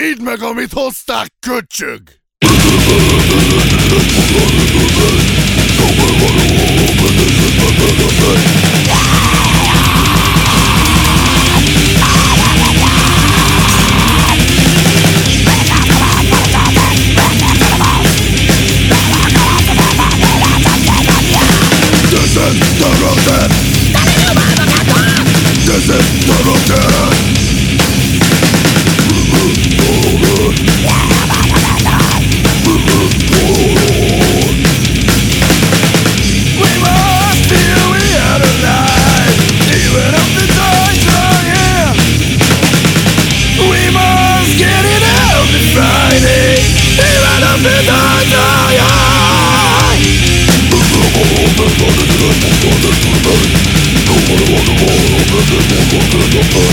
Idd meg, amit hozták, köcsög! This is the routine. We must feel we are alive, even if the times are here. We must get it out this Friday, even if the times are high. Oh,